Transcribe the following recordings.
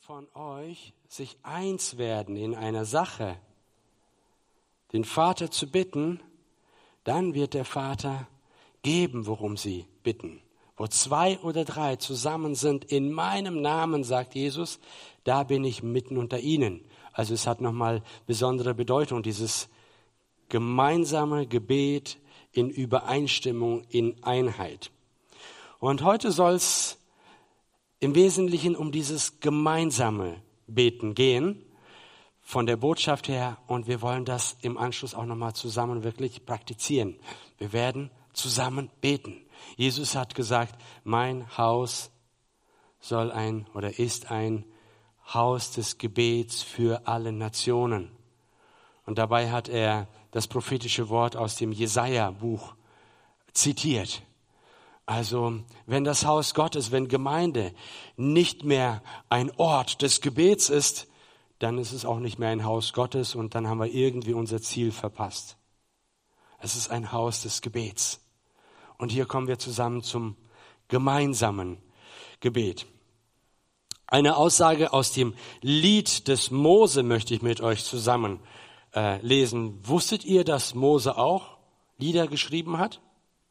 von euch sich eins werden in einer Sache, den Vater zu bitten, dann wird der Vater geben, worum sie bitten. Wo 2 oder 3 zusammen sind in meinem Namen, sagt Jesus, da bin ich mitten unter ihnen. Also es hat nochmal besondere Bedeutung, dieses gemeinsame Gebet in Übereinstimmung, in Einheit. Und heute soll es im Wesentlichen um dieses gemeinsame Beten gehen, von der Botschaft her. Und wir wollen das im Anschluss auch nochmal zusammen wirklich praktizieren. Wir werden zusammen beten. Jesus hat gesagt, mein Haus soll ist ein Haus des Gebets für alle Nationen. Und dabei hat er das prophetische Wort aus dem Jesaja-Buch zitiert. Also, wenn das Haus Gottes, wenn Gemeinde nicht mehr ein Ort des Gebets ist, dann ist es auch nicht mehr ein Haus Gottes und dann haben wir irgendwie unser Ziel verpasst. Es ist ein Haus des Gebets. Und hier kommen wir zusammen zum gemeinsamen Gebet. Eine Aussage aus dem Lied des Mose möchte ich mit euch zusammen lesen. Wusstet ihr, dass Mose auch Lieder geschrieben hat?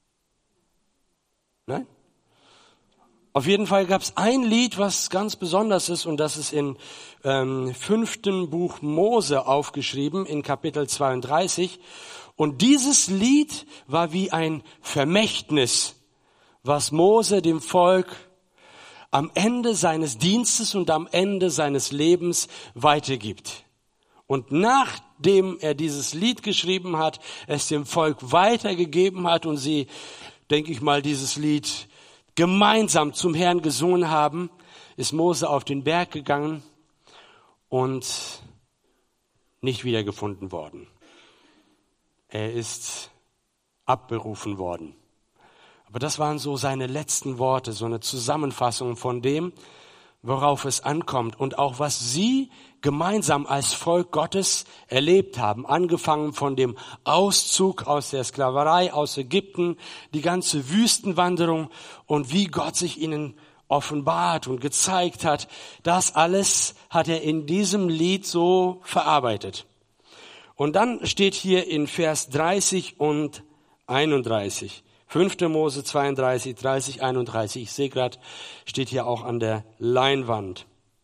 Nein? Auf jeden Fall gab es ein Lied, was ganz besonders ist, und das ist im 5. Buch Mose aufgeschrieben, in Kapitel 32. Und dieses Lied war wie ein Vermächtnis, was Mose dem Volk am Ende seines Dienstes und am Ende seines Lebens weitergibt. Und nachdem er dieses Lied geschrieben hat, es dem Volk weitergegeben hat und sie, denke ich mal, dieses Lied gemeinsam zum Herrn gesungen haben, ist Mose auf den Berg gegangen und nicht wiedergefunden worden. Er ist abberufen worden. Aber das waren so seine letzten Worte, so eine Zusammenfassung von dem, worauf es ankommt und auch was sie gemeinsam als Volk Gottes erlebt haben, angefangen von dem Auszug aus der Sklaverei aus Ägypten, die ganze Wüstenwanderung und wie Gott sich ihnen offenbart und gezeigt hat. Das alles hat er in diesem Lied so verarbeitet. Und dann steht hier in Vers 30 und 31, 5. Mose 32, 30, 31, ich sehe gerade, steht hier auch an der Leinwand.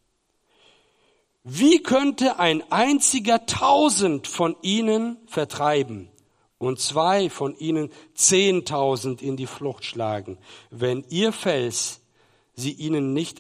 Wie könnte ein einziger 1000 von ihnen vertreiben und 2 von ihnen 10.000 in die Flucht schlagen, wenn ihr Fels sie ihnen nicht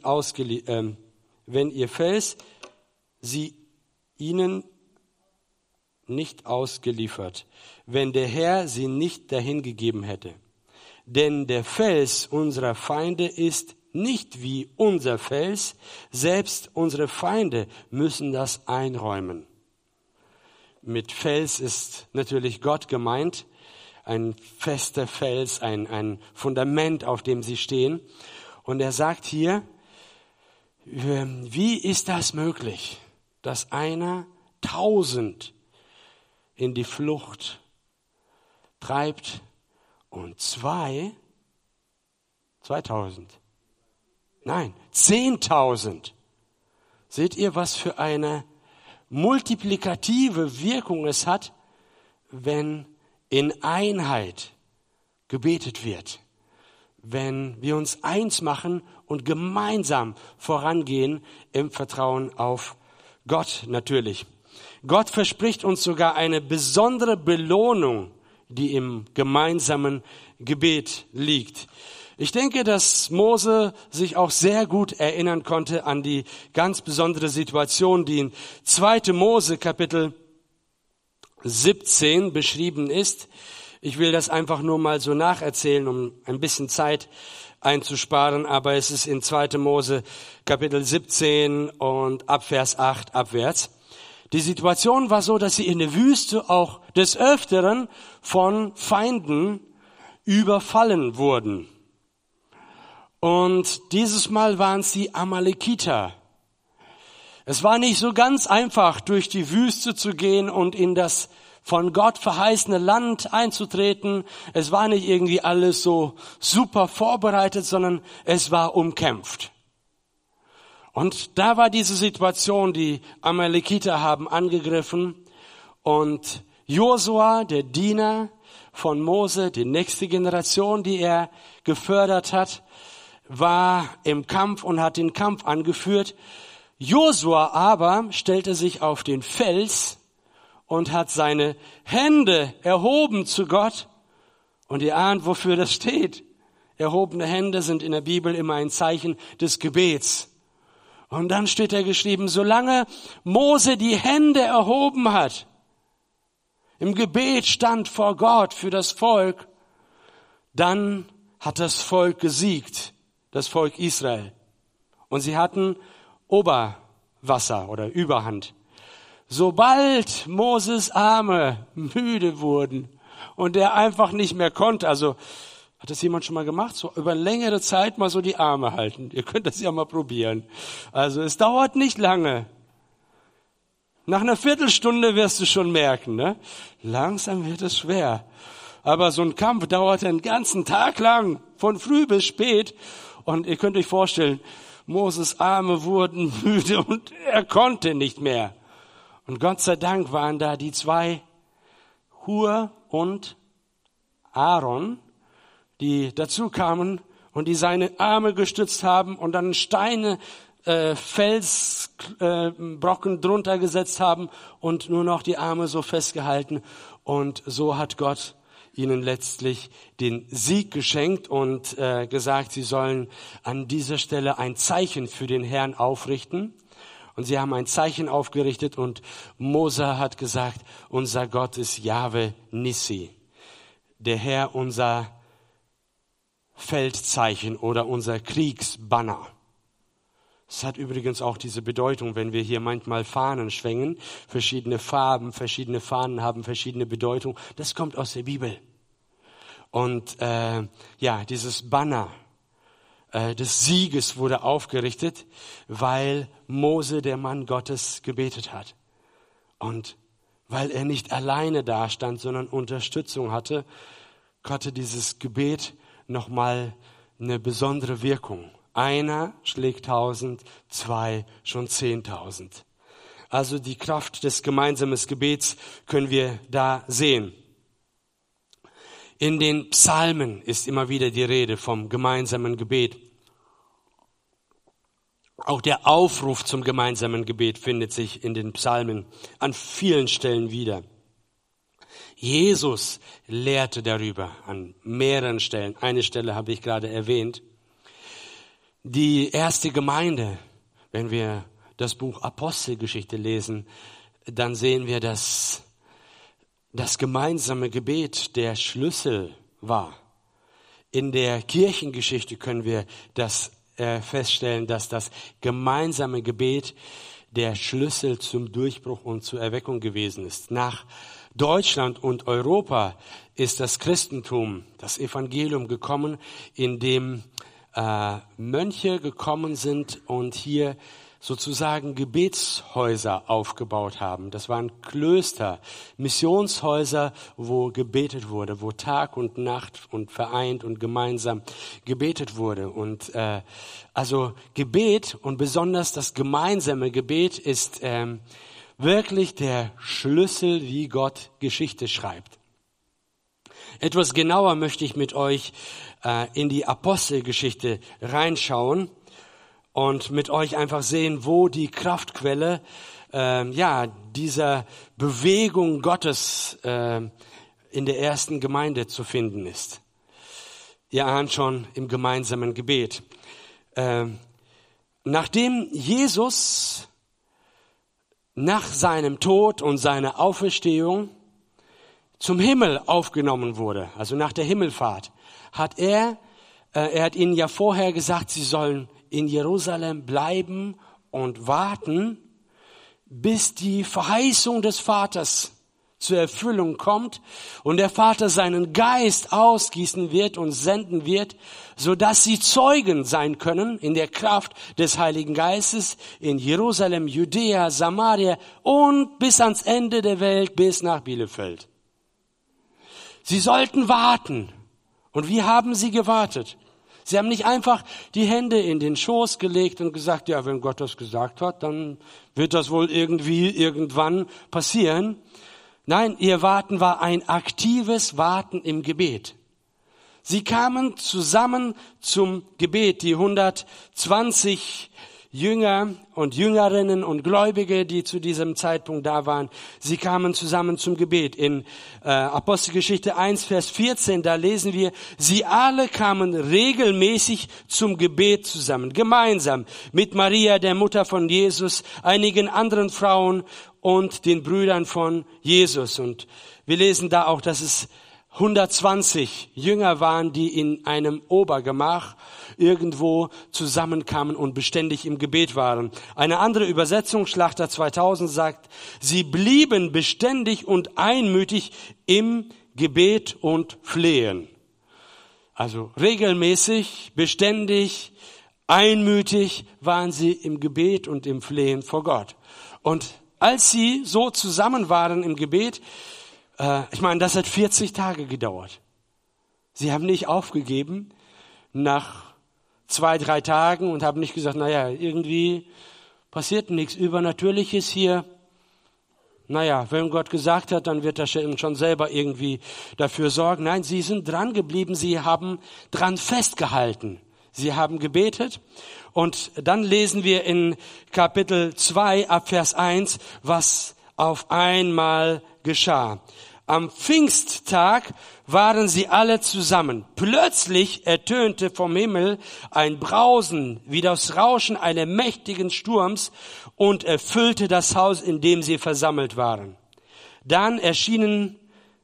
ausgeliefert, wenn der Herr sie nicht dahingegeben hätte. Denn der Fels unserer Feinde ist nicht wie unser Fels, selbst unsere Feinde müssen das einräumen. Mit Fels ist natürlich Gott gemeint, ein fester Fels, ein Fundament, auf dem sie stehen. Und er sagt hier, wie ist das möglich, dass einer 1000 in die Flucht treibt und 2000, nein, 10.000. Seht ihr, was für eine multiplikative Wirkung es hat, wenn in Einheit gebetet wird, wenn wir uns eins machen und gemeinsam vorangehen im Vertrauen auf Gott natürlich. Gott verspricht uns sogar eine besondere Belohnung, die im gemeinsamen Gebet liegt. Ich denke, dass Mose sich auch sehr gut erinnern konnte an die ganz besondere Situation, die in 2. Mose Kapitel 17 beschrieben ist. Ich will das einfach nur mal so nacherzählen, um ein bisschen Zeit einzusparen, aber es ist in 2. Mose Kapitel 17 und ab Vers 8 abwärts. Die Situation war so, dass sie in der Wüste auch des Öfteren von Feinden überfallen wurden. Und dieses Mal waren es die Amalekiter. Es war nicht so ganz einfach, durch die Wüste zu gehen und in das von Gott verheißene Land einzutreten. Es war nicht irgendwie alles so super vorbereitet, sondern es war umkämpft. Und da war diese Situation, die Amalekiter haben angegriffen und Josua, der Diener von Mose, die nächste Generation, die er gefördert hat, war im Kampf und hat den Kampf angeführt. Josua aber stellte sich auf den Fels und hat seine Hände erhoben zu Gott. Und ihr ahnt, wofür das steht. Erhobene Hände sind in der Bibel immer ein Zeichen des Gebets. Und dann steht da geschrieben, solange Mose die Hände erhoben hat, im Gebet stand vor Gott für das Volk, dann hat das Volk gesiegt, das Volk Israel. Und sie hatten Oberwasser oder Überhand. Sobald Moses Arme müde wurden und er einfach nicht mehr konnte, also hat das jemand schon mal gemacht? So über längere Zeit mal so die Arme halten. Ihr könnt das ja mal probieren. Also es dauert nicht lange. Nach einer Viertelstunde wirst du schon merken, ne? Langsam wird es schwer. Aber so ein Kampf dauert einen ganzen Tag lang, von früh bis spät. Und ihr könnt euch vorstellen, Moses Arme wurden müde und er konnte nicht mehr. Und Gott sei Dank waren da die zwei, Hur und Aaron, die dazu kamen und die seine Arme gestützt haben und dann Steine, Felsbrocken drunter gesetzt haben und nur noch die Arme so festgehalten. Und so hat Gott ihnen letztlich den Sieg geschenkt und gesagt, sie sollen an dieser Stelle ein Zeichen für den Herrn aufrichten. Und sie haben ein Zeichen aufgerichtet und Mose hat gesagt, unser Gott ist Jahwe Nissi, der Herr unser Feldzeichen oder unser Kriegsbanner. Es hat übrigens auch diese Bedeutung, wenn wir hier manchmal Fahnen schwenken, verschiedene Farben, verschiedene Fahnen haben verschiedene Bedeutung. Das kommt aus der Bibel. Und dieses Banner des Sieges wurde aufgerichtet, weil Mose, der Mann Gottes, gebetet hat. Und weil er nicht alleine dastand, sondern Unterstützung hatte, hatte dieses Gebet nochmal eine besondere Wirkung. Einer schlägt 1000, zwei schon 10.000. Also die Kraft des gemeinsamen Gebets können wir da sehen. In den Psalmen ist immer wieder die Rede vom gemeinsamen Gebet. Auch der Aufruf zum gemeinsamen Gebet findet sich in den Psalmen an vielen Stellen wieder. Jesus lehrte darüber an mehreren Stellen. Eine Stelle habe ich gerade erwähnt. Die erste Gemeinde, wenn wir das Buch Apostelgeschichte lesen, dann sehen wir, dass das gemeinsame Gebet der Schlüssel war. In der Kirchengeschichte können wir das feststellen, dass das gemeinsame Gebet der Schlüssel zum Durchbruch und zur Erweckung gewesen ist. Nach Deutschland und Europa ist das Christentum, das Evangelium gekommen, in dem Mönche gekommen sind und hier sozusagen Gebetshäuser aufgebaut haben. Das waren Klöster, Missionshäuser, wo gebetet wurde, wo Tag und Nacht und vereint und gemeinsam gebetet wurde. Und also Gebet und besonders das gemeinsame Gebet ist wirklich der Schlüssel, wie Gott Geschichte schreibt. Etwas genauer möchte ich mit euch in die Apostelgeschichte reinschauen und mit euch einfach sehen, wo die Kraftquelle dieser Bewegung Gottes in der ersten Gemeinde zu finden ist. Ihr ahnt schon, im gemeinsamen Gebet. Nachdem Jesus nach seinem Tod und seiner Auferstehung zum Himmel aufgenommen wurde, also nach der Himmelfahrt, hat er hat ihnen ja vorher gesagt, sie sollen in Jerusalem bleiben und warten, bis die Verheißung des Vaters zur Erfüllung kommt und der Vater seinen Geist ausgießen wird und senden wird, so dass sie Zeugen sein können in der Kraft des Heiligen Geistes in Jerusalem, Judäa, Samaria und bis ans Ende der Welt, bis nach Bielefeld. Sie sollten warten. Und wie haben sie gewartet? Sie haben nicht einfach die Hände in den Schoß gelegt und gesagt, ja, wenn Gott das gesagt hat, dann wird das wohl irgendwann passieren. Nein, ihr Warten war ein aktives Warten im Gebet. Sie kamen zusammen zum Gebet, die 120 Jünger und Jüngerinnen und Gläubige, die zu diesem Zeitpunkt da waren, sie kamen zusammen zum Gebet. In Apostelgeschichte 1, Vers 14, da lesen wir, sie alle kamen regelmäßig zum Gebet zusammen, gemeinsam mit Maria, der Mutter von Jesus, einigen anderen Frauen und den Brüdern von Jesus. Und wir lesen da auch, dass es 120 Jünger waren, die in einem Obergemach irgendwo zusammenkamen und beständig im Gebet waren. Eine andere Übersetzung, Schlachter 2000, sagt, sie blieben beständig und einmütig im Gebet und Flehen. Also regelmäßig, beständig, einmütig waren sie im Gebet und im Flehen vor Gott. Und als sie so zusammen waren im Gebet, das hat 40 Tage gedauert. Sie haben nicht aufgegeben nach 2-3 Tagen und haben nicht gesagt, irgendwie passiert nichts Übernatürliches hier. Wenn Gott gesagt hat, dann wird er schon selber irgendwie dafür sorgen. Nein, sie sind dran geblieben, sie haben dran festgehalten. Sie haben gebetet und dann lesen wir in Kapitel 2 ab Vers 1, was auf einmal geschah. Am Pfingsttag waren sie alle zusammen. Plötzlich ertönte vom Himmel ein Brausen wie das Rauschen eines mächtigen Sturms und erfüllte das Haus, in dem sie versammelt waren. Dann erschien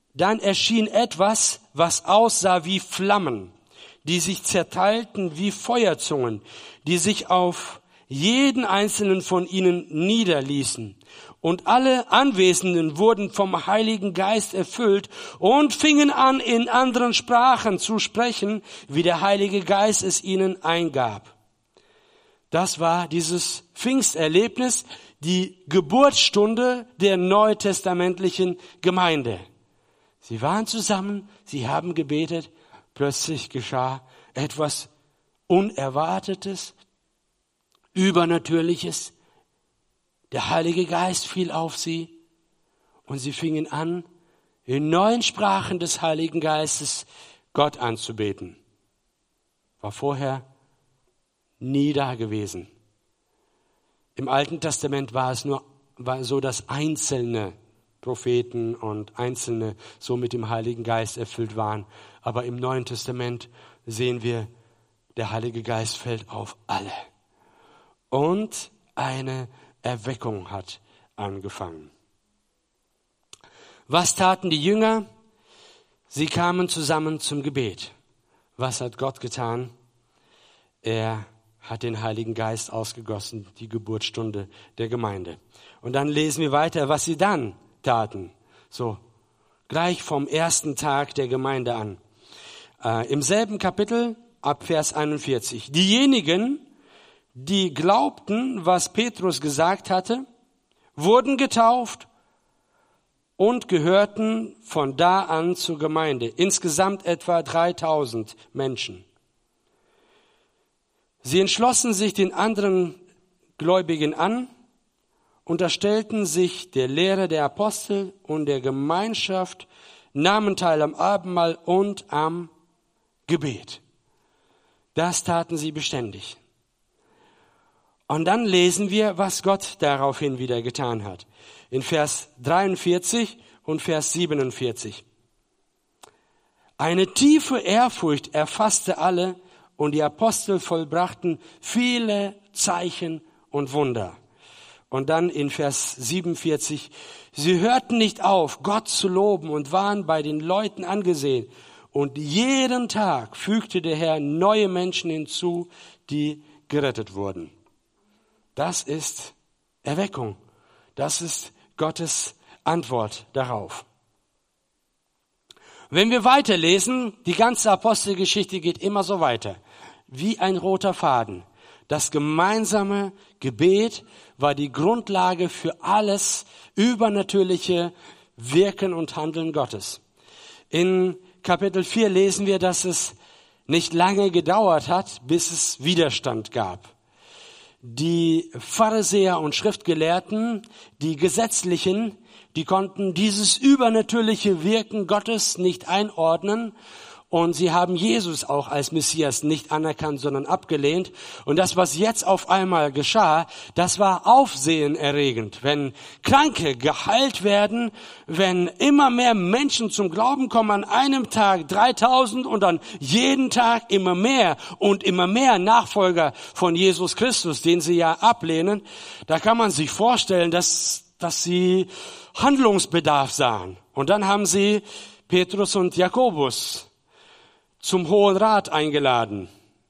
etwas, was aussah wie Flammen, die sich zerteilten wie Feuerzungen, die sich auf jeden einzelnen von ihnen niederließen. Und alle Anwesenden wurden vom Heiligen Geist erfüllt und fingen an, in anderen Sprachen zu sprechen, wie der Heilige Geist es ihnen eingab. Das war dieses Pfingsterlebnis, die Geburtsstunde der neutestamentlichen Gemeinde. Sie waren zusammen, sie haben gebetet, plötzlich geschah etwas Unerwartetes, Übernatürliches. Der Heilige Geist fiel auf sie und sie fingen an, in neuen Sprachen des Heiligen Geistes Gott anzubeten. War vorher nie da gewesen. Im Alten Testament war so, dass einzelne Propheten und einzelne so mit dem Heiligen Geist erfüllt waren. Aber im Neuen Testament sehen wir, der Heilige Geist fällt auf alle. Und eine Erweckung hat angefangen. Was taten die Jünger? Sie kamen zusammen zum Gebet. Was hat Gott getan? Er hat den Heiligen Geist ausgegossen, die Geburtsstunde der Gemeinde. Und dann lesen wir weiter, was sie dann taten. So, gleich vom ersten Tag der Gemeinde an. Im selben Kapitel, ab Vers 41. Diejenigen, die glaubten, was Petrus gesagt hatte, wurden getauft und gehörten von da an zur Gemeinde. Insgesamt etwa 3000 Menschen. Sie entschlossen sich den anderen Gläubigen an, unterstellten sich der Lehre der Apostel und der Gemeinschaft, nahmen teil am Abendmahl und am Gebet. Das taten sie beständig. Und dann lesen wir, was Gott daraufhin wieder getan hat. In Vers 43 und Vers 47. Eine tiefe Ehrfurcht erfasste alle und die Apostel vollbrachten viele Zeichen und Wunder. Und dann in Vers 47. Sie hörten nicht auf, Gott zu loben und waren bei den Leuten angesehen. Und jeden Tag fügte der Herr neue Menschen hinzu, die gerettet wurden. Das ist Erweckung. Das ist Gottes Antwort darauf. Wenn wir weiterlesen, die ganze Apostelgeschichte geht immer so weiter, wie ein roter Faden. Das gemeinsame Gebet war die Grundlage für alles übernatürliche Wirken und Handeln Gottes. In Kapitel 4 lesen wir, dass es nicht lange gedauert hat, bis es Widerstand gab. Die Pharisäer und Schriftgelehrten, die Gesetzlichen, die konnten dieses übernatürliche Wirken Gottes nicht einordnen und sie haben Jesus auch als Messias nicht anerkannt, sondern abgelehnt. Und das, was jetzt auf einmal geschah, das war aufsehenerregend. Wenn Kranke geheilt werden, wenn immer mehr Menschen zum Glauben kommen, an einem Tag 3000 und dann jeden Tag immer mehr und immer mehr Nachfolger von Jesus Christus, den sie ja ablehnen, da kann man sich vorstellen, dass sie Handlungsbedarf sahen. Und dann haben sie Petrus und Jakobus zum Hohen Rat eingeladen.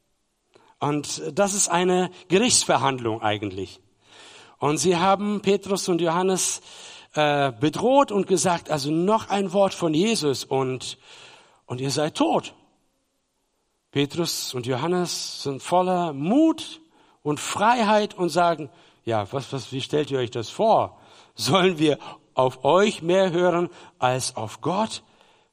Und das ist eine Gerichtsverhandlung eigentlich. Und sie haben Petrus und Johannes bedroht und gesagt, also noch ein Wort von Jesus und ihr seid tot. Petrus und Johannes sind voller Mut und Freiheit und sagen, ja, wie stellt ihr euch das vor? Sollen wir auf euch mehr hören als auf Gott?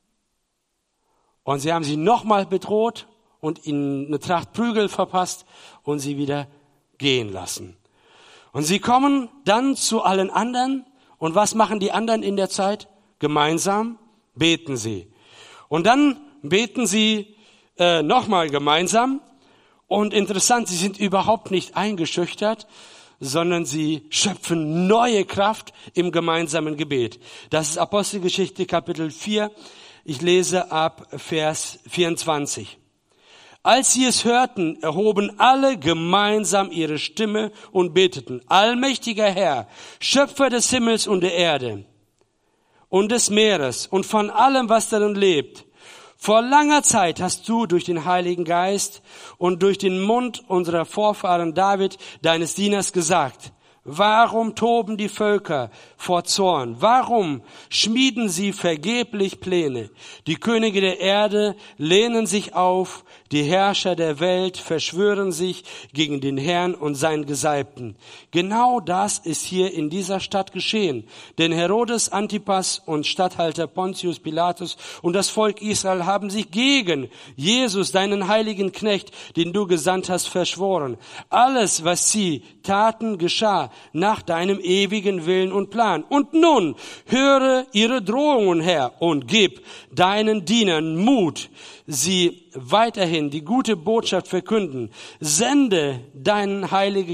Und sie haben sie nochmal bedroht und ihnen eine Tracht Prügel verpasst und sie wieder gehen lassen. Und sie kommen dann zu allen anderen. Und was machen die anderen in der Zeit? Gemeinsam beten sie. Und dann beten sie nochmal gemeinsam. Und interessant, sie sind überhaupt nicht eingeschüchtert, sondern sie schöpfen neue Kraft im gemeinsamen Gebet. Das ist Apostelgeschichte Kapitel 4. Ich lese ab Vers 24. Als sie es hörten, erhoben alle gemeinsam ihre Stimme und beteten: Allmächtiger Herr, Schöpfer des Himmels und der Erde und des Meeres und von allem, was darin lebt. Vor langer Zeit hast du durch den Heiligen Geist und durch den Mund unserer Vorfahren David, deines Dieners, gesagt: Warum toben die Völker vor Zorn? Warum schmieden sie vergeblich Pläne? Die Könige der Erde lehnen sich auf, die Herrscher der Welt verschwören sich gegen den Herrn und seinen Gesalbten. Genau das ist hier in dieser Stadt geschehen. Denn Herodes Antipas und Statthalter Pontius Pilatus und das Volk Israel haben sich gegen Jesus, deinen heiligen Knecht, den du gesandt hast, verschworen. Alles, was sie taten, geschah nach deinem ewigen Willen und Plan. Und nun höre ihre Drohungen, Herr, und gib deinen Dienern Mut, sie weiterhin die gute Botschaft verkünden. Sende deine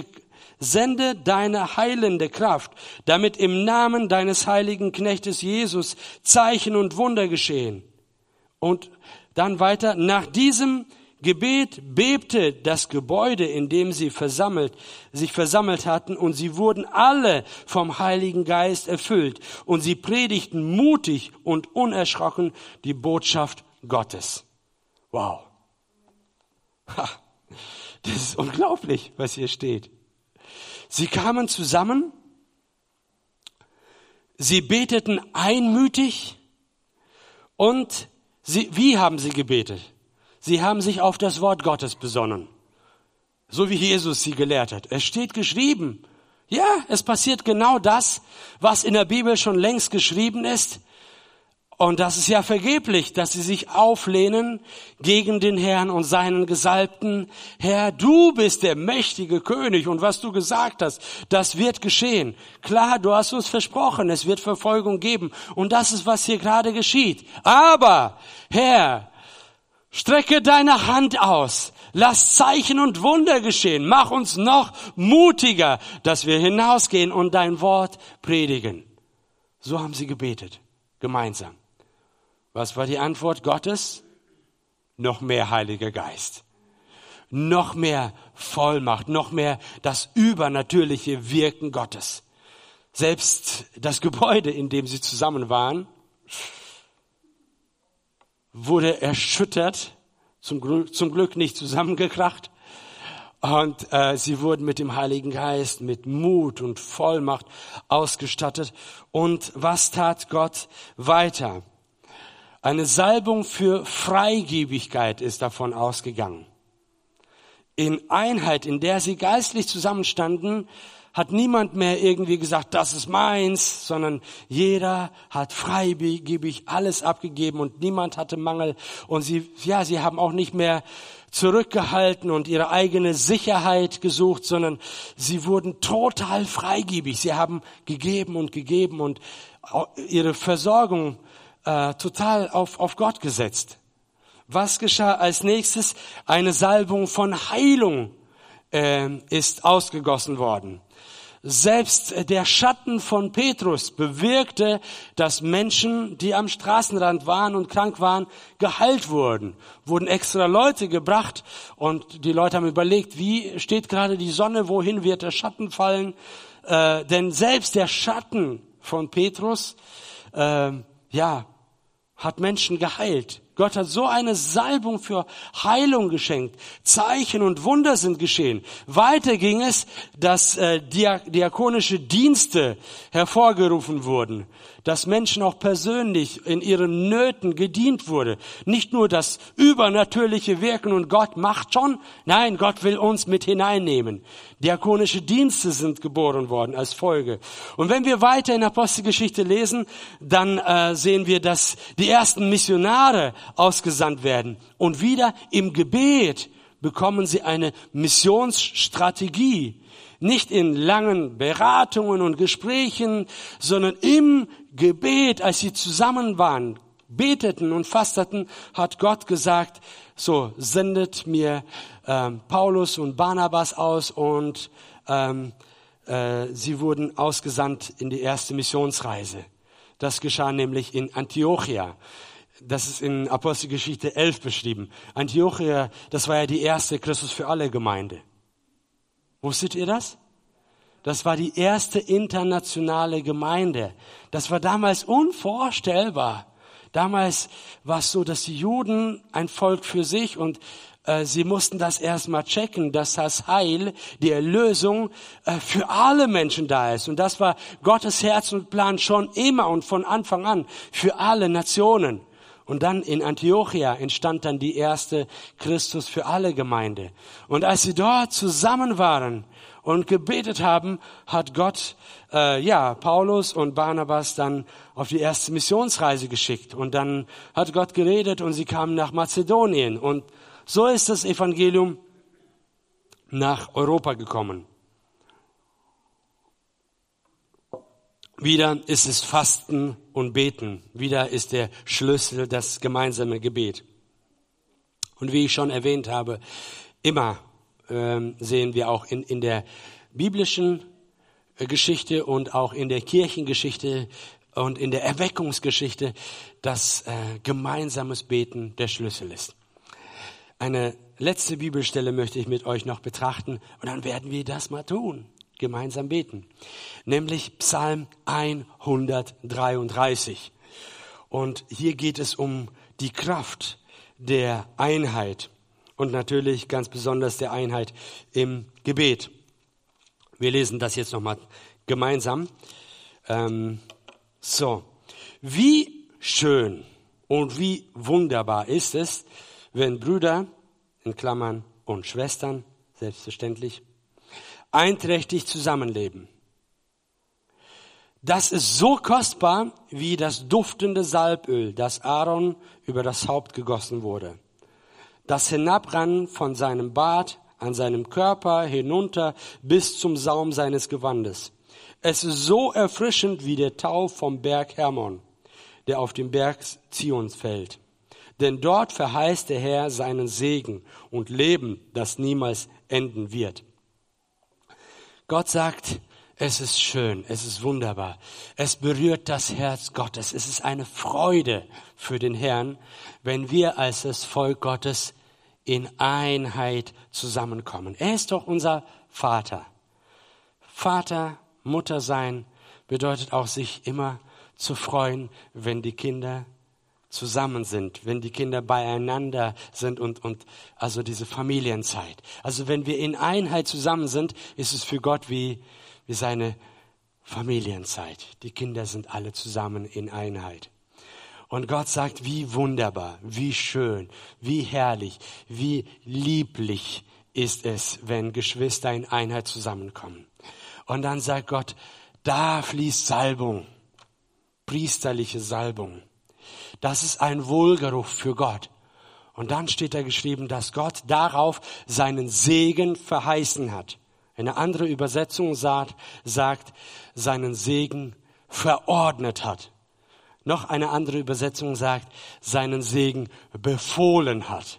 heilende Kraft, damit im Namen deines heiligen Knechtes Jesus Zeichen und Wunder geschehen. Und dann weiter, nach diesem Gebet bebte das Gebäude, in dem sie sich versammelt hatten, und sie wurden alle vom Heiligen Geist erfüllt, und sie predigten mutig und unerschrocken die Botschaft Gottes. Wow. Das ist unglaublich, was hier steht. Sie kamen zusammen, sie beteten einmütig und wie haben sie gebetet? Sie haben sich auf das Wort Gottes besonnen, so wie Jesus sie gelehrt hat. Es steht geschrieben. Ja, es passiert genau das, was in der Bibel schon längst geschrieben ist. Und das ist ja vergeblich, dass sie sich auflehnen gegen den Herrn und seinen Gesalbten. Herr, du bist der mächtige König und was du gesagt hast, das wird geschehen. Klar, du hast uns versprochen, es wird Verfolgung geben. Und das ist, was hier gerade geschieht. Aber, Herr, strecke deine Hand aus, lass Zeichen und Wunder geschehen, mach uns noch mutiger, dass wir hinausgehen und dein Wort predigen. So haben sie gebetet, gemeinsam. Was war die Antwort Gottes? Noch mehr Heiliger Geist, noch mehr Vollmacht, noch mehr das übernatürliche Wirken Gottes. Selbst das Gebäude, in dem sie zusammen waren, wurde erschüttert, zum Glück nicht zusammengekracht. Und sie wurden mit dem Heiligen Geist, mit Mut und Vollmacht ausgestattet. Und was tat Gott weiter? Eine Salbung für Freigebigkeit ist davon ausgegangen. In Einheit, in der sie geistlich zusammenstanden, hat niemand mehr irgendwie gesagt, das ist meins, sondern jeder hat freigebig alles abgegeben und niemand hatte Mangel. Und sie haben auch nicht mehr zurückgehalten und ihre eigene Sicherheit gesucht, sondern sie wurden total freigebig. Sie haben gegeben und ihre Versorgung total auf Gott gesetzt. Was geschah als nächstes? Eine Salbung von Heilung ist ausgegossen worden. Selbst der Schatten von Petrus bewirkte, dass Menschen, die am Straßenrand waren und krank waren, geheilt wurden. Wurden extra Leute gebracht und die Leute haben überlegt, wie steht gerade die Sonne, wohin wird der Schatten fallen? Denn selbst der Schatten von Petrus, hat Menschen geheilt. Gott hat so eine Salbung für Heilung geschenkt. Zeichen und Wunder sind geschehen. Weiter ging es, dass diakonische Dienste hervorgerufen wurden, dass Menschen auch persönlich in ihren Nöten gedient wurde. Nicht nur das übernatürliche Wirken und Gott macht schon, nein, Gott will uns mit hineinnehmen. Diakonische Dienste sind geboren worden als Folge. Und wenn wir weiter in Apostelgeschichte lesen, dann sehen wir, dass die ersten Missionare ausgesandt werden. Und wieder im Gebet bekommen sie eine Missionsstrategie. Nicht in langen Beratungen und Gesprächen, sondern im Gebet, als sie zusammen waren, beteten und fasteten, hat Gott gesagt, so, sendet mir Paulus und Barnabas aus und sie wurden ausgesandt in die erste Missionsreise. Das geschah nämlich in Antiochia. Das ist in Apostelgeschichte 11 beschrieben. Antiochia, das war ja die erste Christus für alle Gemeinde. Wusstet ihr das? Das war die erste internationale Gemeinde. Das war damals unvorstellbar. Damals war es so, dass die Juden ein Volk für sich und sie mussten das erstmal checken, dass das Heil, die Erlösung für alle Menschen da ist. Und das war Gottes Herz und Plan schon immer und von Anfang an für alle Nationen. Und dann in Antiochia entstand dann die erste Christus für alle Gemeinde. Und als sie dort zusammen waren und gebetet haben, hat Gott Paulus und Barnabas dann auf die erste Missionsreise geschickt. Und dann hat Gott geredet und sie kamen nach Mazedonien. Und so ist das Evangelium nach Europa gekommen. Wieder ist es Fasten und Beten. Wieder ist der Schlüssel das gemeinsame Gebet. Und wie ich schon erwähnt habe, immer sehen wir auch in der biblischen Geschichte und auch in der Kirchengeschichte und in der Erweckungsgeschichte, dass gemeinsames Beten der Schlüssel ist. Eine letzte Bibelstelle möchte ich mit euch noch betrachten und dann werden wir das mal tun. Gemeinsam beten. Nämlich Psalm 133. Und hier geht es um die Kraft der Einheit und natürlich ganz besonders der Einheit im Gebet. Wir lesen das jetzt nochmal gemeinsam. Wie schön und wie wunderbar ist es, wenn Brüder, in Klammern, und Schwestern, selbstverständlich, einträchtig zusammenleben. Das ist so kostbar wie das duftende Salböl, das Aaron über das Haupt gegossen wurde. Das hinabrann von seinem Bart an seinem Körper hinunter bis zum Saum seines Gewandes. Es ist so erfrischend wie der Tau vom Berg Hermon, der auf dem Berg Zion fällt. Denn dort verheißt der Herr seinen Segen und Leben, das niemals enden wird. Gott sagt, es ist schön, es ist wunderbar, es berührt das Herz Gottes. Es ist eine Freude für den Herrn, wenn wir als das Volk Gottes in Einheit zusammenkommen. Er ist doch unser Vater. Vater, Mutter sein bedeutet auch, sich immer zu freuen, wenn die Kinder zusammen sind, wenn die Kinder beieinander sind und also diese Familienzeit. Also wenn wir in Einheit zusammen sind, ist es für Gott wie seine Familienzeit. Die Kinder sind alle zusammen in Einheit. Und Gott sagt, wie wunderbar, wie schön, wie herrlich, wie lieblich ist es, wenn Geschwister in Einheit zusammenkommen. Und dann sagt Gott, da fließt Salbung, priesterliche Salbung. Das ist ein Wohlgeruch für Gott. Und dann steht da geschrieben, dass Gott darauf seinen Segen verheißen hat. Eine andere Übersetzung sagt, seinen Segen verordnet hat. Noch eine andere Übersetzung sagt, seinen Segen befohlen hat.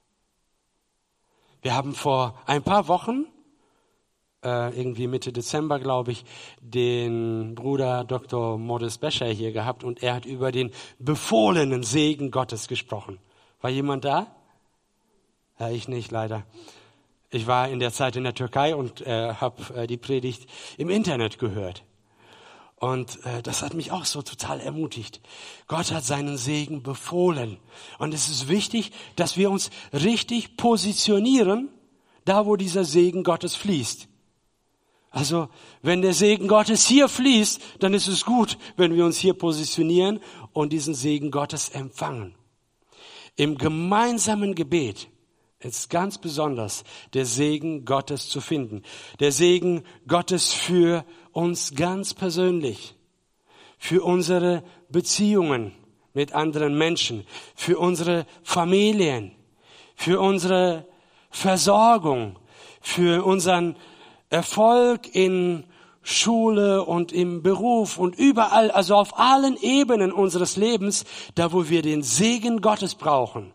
Wir haben vor ein paar Wochen, irgendwie Mitte Dezember, glaube ich, den Bruder Dr. Modest Becher hier gehabt und er hat über den befohlenen Segen Gottes gesprochen. War jemand da? Ja, ich nicht, leider. Ich war in der Zeit in der Türkei und habe die Predigt im Internet gehört. Und das hat mich auch so total ermutigt. Gott hat seinen Segen befohlen. Und es ist wichtig, dass wir uns richtig positionieren, da wo dieser Segen Gottes fließt. Also, wenn der Segen Gottes hier fließt, dann ist es gut, wenn wir uns hier positionieren und diesen Segen Gottes empfangen. Im gemeinsamen Gebet ist ganz besonders der Segen Gottes zu finden. Der Segen Gottes für uns ganz persönlich, für unsere Beziehungen mit anderen Menschen, für unsere Familien, für unsere Versorgung, für unseren Erfolg in Schule und im Beruf und überall, also auf allen Ebenen unseres Lebens, da wo wir den Segen Gottes brauchen.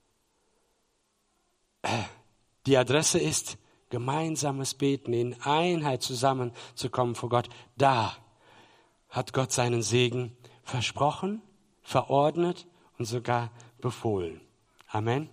Die Adresse ist gemeinsames Beten, in Einheit zusammenzukommen vor Gott. Da hat Gott seinen Segen versprochen, verordnet und sogar befohlen. Amen.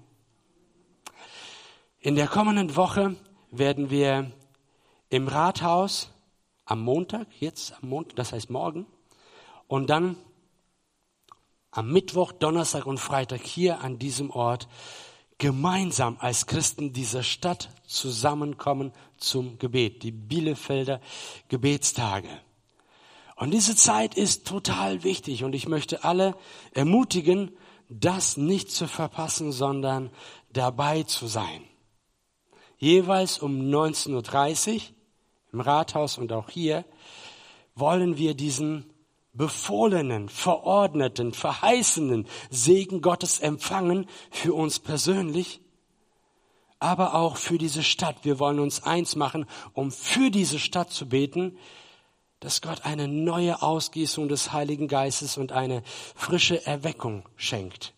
In der kommenden Woche werden wir im Rathaus am Montag, das heißt morgen, und dann am Mittwoch, Donnerstag und Freitag hier an diesem Ort gemeinsam als Christen dieser Stadt zusammenkommen zum Gebet, die Bielefelder Gebetstage. Und diese Zeit ist total wichtig und ich möchte alle ermutigen, das nicht zu verpassen, sondern dabei zu sein. Jeweils um 19:30 Uhr im Rathaus und auch hier wollen wir diesen befohlenen, verordneten, verheißenen Segen Gottes empfangen für uns persönlich, aber auch für diese Stadt. Wir wollen uns eins machen, um für diese Stadt zu beten, dass Gott eine neue Ausgießung des Heiligen Geistes und eine frische Erweckung schenkt.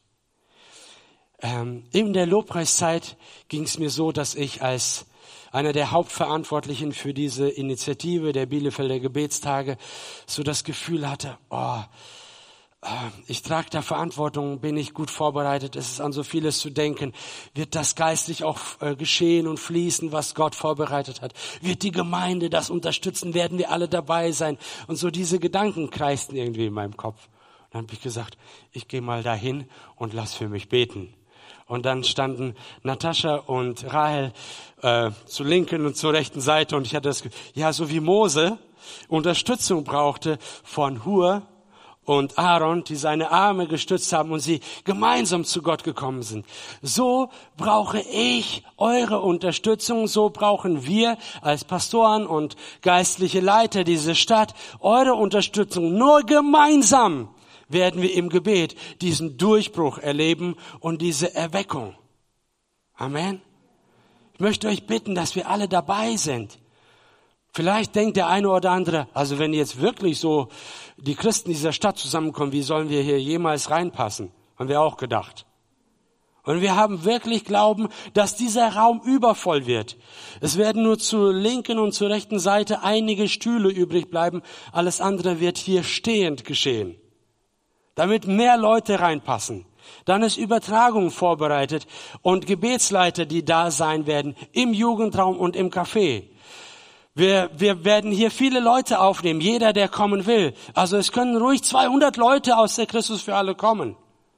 In der Lobpreiszeit ging es mir so, dass ich als einer der Hauptverantwortlichen für diese Initiative der Bielefelder Gebetstage so das Gefühl hatte, ich trage da Verantwortung, bin ich gut vorbereitet, es ist an so vieles zu denken. Wird das geistlich auch geschehen und fließen, was Gott vorbereitet hat? Wird die Gemeinde das unterstützen? Werden wir alle dabei sein? Und so diese Gedanken kreisten irgendwie in meinem Kopf. Und dann habe ich gesagt, ich gehe mal dahin und lass für mich beten. Und dann standen Natascha und Rahel zur linken und zur rechten Seite und ich hatte das Gefühl, ja, so wie Mose Unterstützung brauchte von Hur und Aaron, die seine Arme gestützt haben und sie gemeinsam zu Gott gekommen sind. So brauche ich eure Unterstützung, so brauchen wir als Pastoren und geistliche Leiter dieser Stadt eure Unterstützung. Nur gemeinsam werden wir im Gebet diesen Durchbruch erleben und diese Erweckung. Amen. Ich möchte euch bitten, dass wir alle dabei sind. Vielleicht denkt der eine oder andere, also wenn jetzt wirklich so die Christen dieser Stadt zusammenkommen, wie sollen wir hier jemals reinpassen? Haben wir auch gedacht. Und wir haben wirklich Glauben, dass dieser Raum übervoll wird. Es werden nur zur linken und zur rechten Seite einige Stühle übrig bleiben. Alles andere wird hier stehend geschehen, damit mehr Leute reinpassen. Dann ist Übertragung vorbereitet und Gebetsleiter, die da sein werden, im Jugendraum und im Café. Wir werden hier viele Leute aufnehmen, jeder, der kommen will. Also es können ruhig 200 Leute aus der Christus für alle kommen.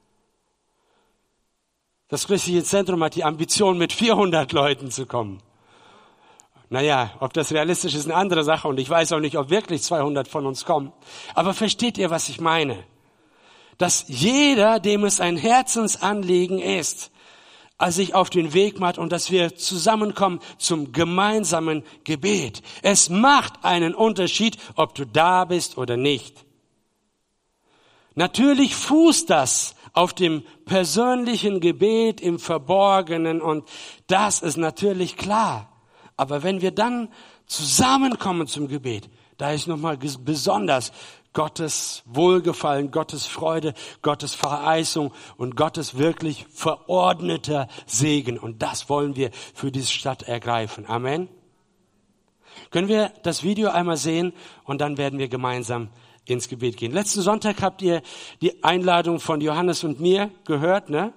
Das Christliche Zentrum hat die Ambition, mit 400 Leuten zu kommen. Naja, ob das realistisch ist, eine andere Sache und ich weiß auch nicht, ob wirklich 200 von uns kommen. Aber versteht ihr, was ich meine? Dass jeder, dem es ein Herzensanliegen ist, sich auf den Weg macht und dass wir zusammenkommen zum gemeinsamen Gebet. Es macht einen Unterschied, ob du da bist oder nicht. Natürlich fußt das auf dem persönlichen Gebet im Verborgenen und das ist natürlich klar. Aber wenn wir dann zusammenkommen zum Gebet, da ist nochmal besonders Gottes Wohlgefallen, Gottes Freude, Gottes Verheißung und Gottes wirklich verordneter Segen. Und das wollen wir für diese Stadt ergreifen. Amen. Können wir das Video einmal sehen und dann werden wir gemeinsam ins Gebet gehen. Letzten Sonntag habt ihr die Einladung von Johannes und mir gehört, ne?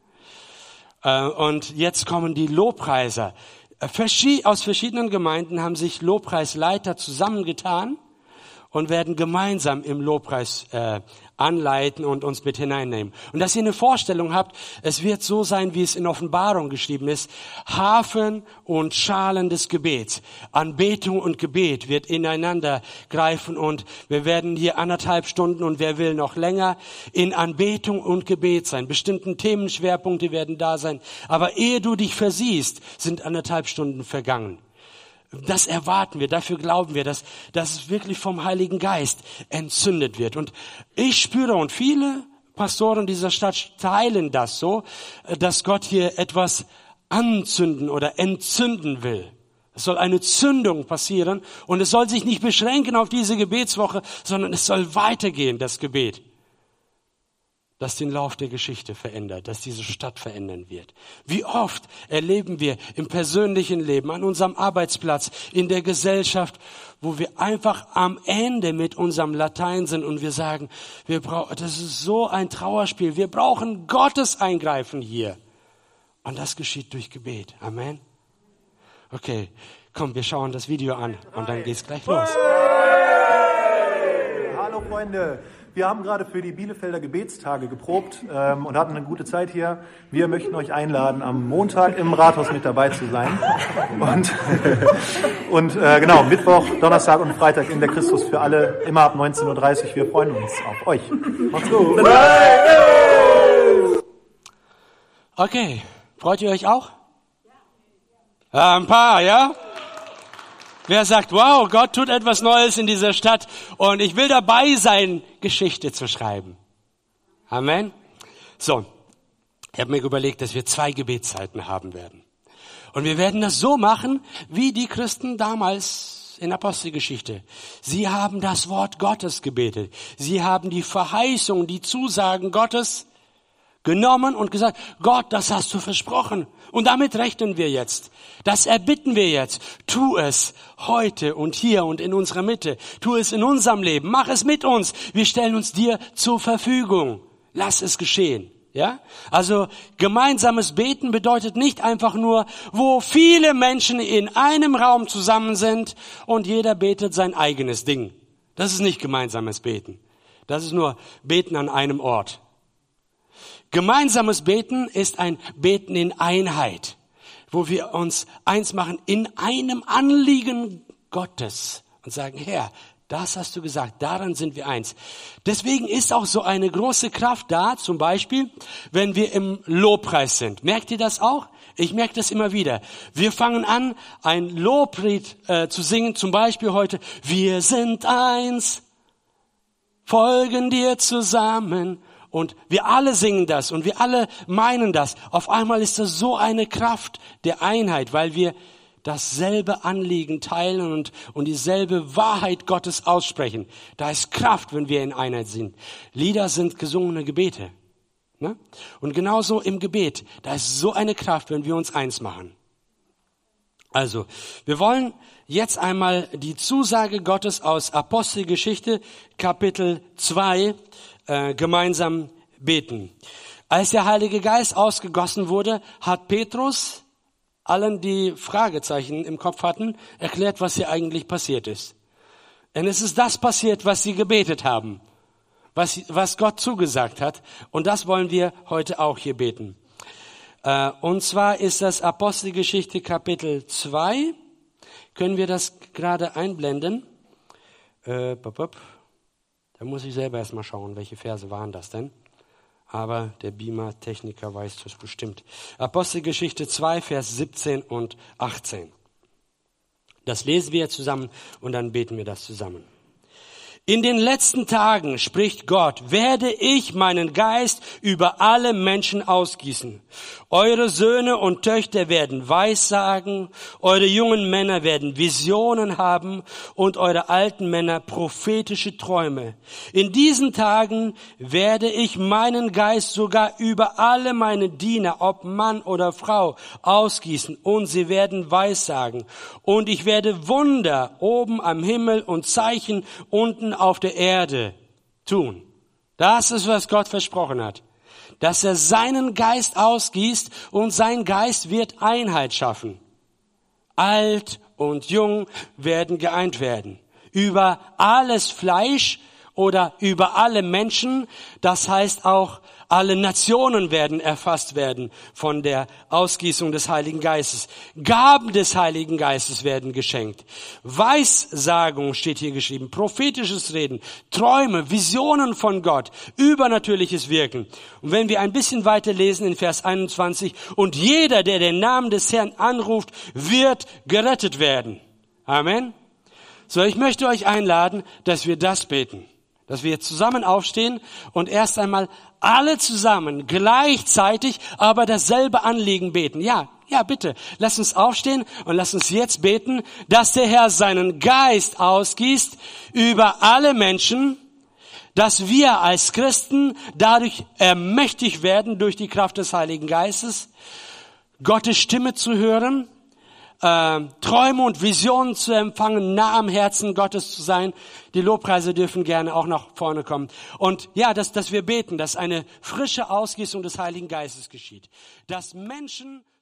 Und jetzt kommen die Lobpreiser. Aus verschiedenen Gemeinden haben sich Lobpreisleiter zusammengetan und werden gemeinsam im Lobpreis anleiten und uns mit hineinnehmen. Und dass ihr eine Vorstellung habt, es wird so sein, wie es in Offenbarung geschrieben ist, Hafen und Schalen des Gebets. Anbetung und Gebet wird ineinander greifen und wir werden hier 1,5 Stunden und wer will noch länger in Anbetung und Gebet sein. Bestimmten Themenschwerpunkte werden da sein. Aber ehe du dich versiehst, sind 1,5 Stunden vergangen. Das erwarten wir, dafür glauben wir, dass es wirklich vom Heiligen Geist entzündet wird. Und ich spüre, und viele Pastoren dieser Stadt teilen das so, dass Gott hier etwas anzünden oder entzünden will. Es soll eine Zündung passieren und es soll sich nicht beschränken auf diese Gebetswoche, sondern es soll weitergehen, das Gebet, das den Lauf der Geschichte verändert, das diese Stadt verändern wird. Wie oft erleben wir im persönlichen Leben, an unserem Arbeitsplatz, in der Gesellschaft, wo wir einfach am Ende mit unserem Latein sind und wir sagen, das ist so ein Trauerspiel, wir brauchen Gottes Eingreifen hier. Und das geschieht durch Gebet. Amen. Okay, komm, wir schauen das Video an und dann geht's gleich los. Hallo Freunde. Wir haben gerade für die Bielefelder Gebetstage geprobt und hatten eine gute Zeit hier. Wir möchten euch einladen, am Montag im Rathaus mit dabei zu sein. Und genau, Mittwoch, Donnerstag und Freitag in der Christus für alle, immer ab 19:30 Uhr. Wir freuen uns auf euch. Macht's gut. Okay, freut ihr euch auch? Ja, ein paar, ja? Wer sagt, wow, Gott tut etwas Neues in dieser Stadt und ich will dabei sein, Geschichte zu schreiben. Amen. So, ich habe mir überlegt, dass wir 2 Gebetszeiten haben werden. Und wir werden das so machen, wie die Christen damals in Apostelgeschichte. Sie haben das Wort Gottes gebetet. Sie haben die Verheißung, die Zusagen Gottes genommen und gesagt, Gott, das hast du versprochen. Und damit rechnen wir jetzt. Das erbitten wir jetzt. Tu es heute und hier und in unserer Mitte. Tu es in unserem Leben. Mach es mit uns. Wir stellen uns dir zur Verfügung. Lass es geschehen. Ja? Also gemeinsames Beten bedeutet nicht einfach nur, wo viele Menschen in einem Raum zusammen sind und jeder betet sein eigenes Ding. Das ist nicht gemeinsames Beten. Das ist nur Beten an einem Ort. Gemeinsames Beten ist ein Beten in Einheit, wo wir uns eins machen in einem Anliegen Gottes und sagen, Herr, das hast du gesagt, daran sind wir eins. Deswegen ist auch so eine große Kraft da, zum Beispiel, wenn wir im Lobpreis sind. Merkt ihr das auch? Ich merke das immer wieder. Wir fangen an, ein Loblied zu singen, zum Beispiel heute, wir sind eins, folgen dir zusammen. Und wir alle singen das und wir alle meinen das. Auf einmal ist das so eine Kraft der Einheit, weil wir dasselbe Anliegen teilen und dieselbe Wahrheit Gottes aussprechen. Da ist Kraft, wenn wir in Einheit sind. Lieder sind gesungene Gebete. Ne? Und genauso im Gebet, da ist so eine Kraft, wenn wir uns eins machen. Also, wir wollen jetzt einmal die Zusage Gottes aus Apostelgeschichte, Kapitel 2, gemeinsam beten. Als der Heilige Geist ausgegossen wurde, hat Petrus allen, die Fragezeichen im Kopf hatten, erklärt, was hier eigentlich passiert ist. Denn es ist das passiert, was sie gebetet haben, was Gott zugesagt hat. Und das wollen wir heute auch hier beten. Und zwar ist das Apostelgeschichte Kapitel 2. Können wir das gerade einblenden? Da muss ich selber erstmal schauen, welche Verse waren das denn? Aber der Beamer-Techniker weiß das bestimmt. Apostelgeschichte 2, Vers 17 und 18. Das lesen wir zusammen und dann beten wir das zusammen. In den letzten Tagen, spricht Gott, werde ich meinen Geist über alle Menschen ausgießen. Eure Söhne und Töchter werden Weissagen, eure jungen Männer werden Visionen haben und eure alten Männer prophetische Träume. In diesen Tagen werde ich meinen Geist sogar über alle meine Diener, ob Mann oder Frau, ausgießen und sie werden Weissagen. Und ich werde Wunder oben am Himmel und Zeichen unten auf der Erde tun. Das ist, was Gott versprochen hat. Dass er seinen Geist ausgießt und sein Geist wird Einheit schaffen. Alt und jung werden geeint werden. Über alles Fleisch oder über alle Menschen, das heißt auch alle Nationen werden erfasst werden von der Ausgießung des Heiligen Geistes. Gaben des Heiligen Geistes werden geschenkt. Weissagung steht hier geschrieben, prophetisches Reden, Träume, Visionen von Gott, übernatürliches Wirken. Und wenn wir ein bisschen weiter lesen in Vers 21, und jeder, der den Namen des Herrn anruft, wird gerettet werden. Amen. So, ich möchte euch einladen, dass wir das beten. Dass wir zusammen aufstehen und erst einmal alle zusammen gleichzeitig aber dasselbe Anliegen beten. Ja, bitte. Lass uns aufstehen und lass uns jetzt beten, dass der Herr seinen Geist ausgießt über alle Menschen, dass wir als Christen dadurch ermächtigt werden durch die Kraft des Heiligen Geistes, Gottes Stimme zu hören, Träume und Visionen zu empfangen, nah am Herzen Gottes zu sein. Die Lobpreise dürfen gerne auch nach vorne kommen. Und ja, dass wir beten, dass eine frische Ausgießung des Heiligen Geistes geschieht. Dass Menschen